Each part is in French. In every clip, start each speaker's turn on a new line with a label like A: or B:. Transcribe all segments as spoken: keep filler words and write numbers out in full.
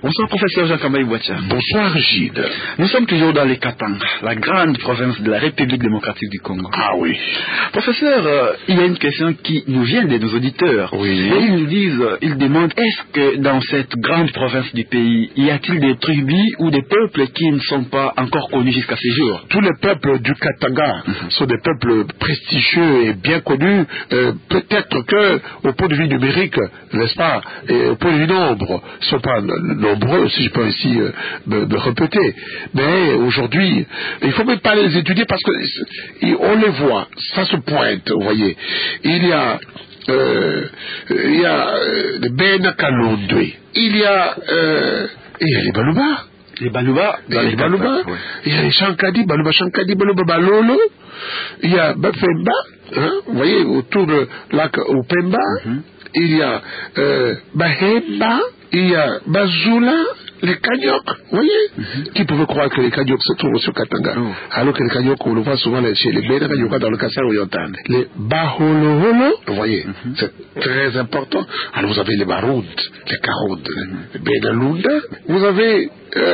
A: Bonsoir professeur Jean-Kambaï Bouacha.
B: Bonsoir Gide.
A: Nous sommes toujours dans les Katanga, la grande province de la République démocratique du Congo.
B: Ah oui.
A: Professeur, euh, il y a une question qui nous vient de nos auditeurs.
B: Oui.
A: Et ils nous disent, euh, ils demandent, est-ce que dans cette grande province du pays, y a-t-il des tribus ou des peuples qui ne sont pas encore connus jusqu'à ce jour?
B: Tous les peuples du Katanga mm-hmm. sont des peuples prestigieux et bien connus. Euh, peut-être que au point de vue numérique, n'est-ce pas, et au point de vue nombre, ils ne sont pas nombreux, si je peux ici euh, me, me répéter. Mais aujourd'hui, il ne faut même pas les étudier parce qu'on les voit, ça se pointe, vous voyez. Il y a euh, il y a euh, les Ben Kalondwe, il y a euh, il y a les Baluba.
A: Les Baluba,
B: dans les Baluba, ouais. Il y a les Shankadi, Baluba Shankadi, Baluba Balolo, il y a Bapemba, hein, vous voyez, autour de lac Opemba, mm-hmm. Il y a euh, Bahemba, il y a Bazula, les Kanyok, vous voyez, mm-hmm. Qui pouvait croire que les Kanyok se trouvent sur Katanga, oh. Alors que les Kanyok, on le voit souvent chez les Béna Kanyoka dans le Kassai oriental. Les Baholoholo, vous voyez, mm-hmm. C'est très important. Alors vous avez les Baroud, les Karoud, mm-hmm. les Benalunda, vous avez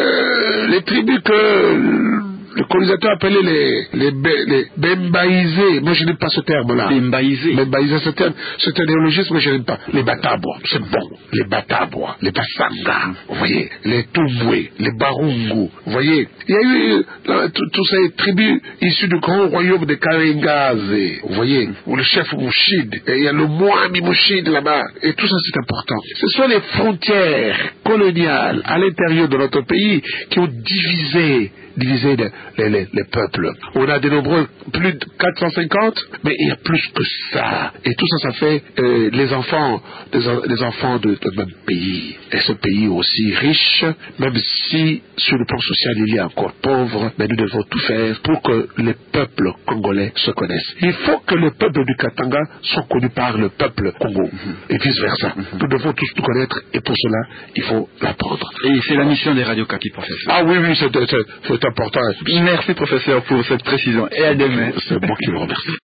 B: euh, les tribus que le colonisateur appelait les, les, les Bembaïsés. Moi, je n'aime pas ce terme-là.
A: Bembaïsés.
B: Bembaïsés, c'est un, c'est un néologisme que je n'aime pas. Les Batabois, c'est bon. Les Batabois, les Basanga, vous voyez, les Tumbwe, les Barungu, vous voyez. Il y a eu là, tous ces tribus issues du grand royaume des Karengazé, vous voyez, où le chef Mouchid, et il y a le Moami Mouchid là-bas. Et tout ça, c'est important. Ce sont les frontières coloniales à l'intérieur de notre pays qui ont divisé diviser les, les, les, les peuples. On a de nombreux, plus de quatre cent cinquante, mais il y a plus que ça. Et tout ça, ça fait euh, les enfants, les, les enfants de, de même pays. Et ce pays aussi riche, même si sur le plan social il est encore pauvre, mais nous devons tout faire pour que les peuples congolais se connaissent. Il faut que les peuples du Katanga soient connus par le peuple Congo, mm-hmm. Et vice versa. Mm-hmm. Nous devons tous nous connaître, et pour cela, il faut l'apprendre.
A: Et c'est la mission des radios Kaki, professeur.
B: Ah oui, oui, c'est, c'est, c'est important.
A: Merci professeur pour cette précision et à demain.
B: C'est moi qui vous remercie.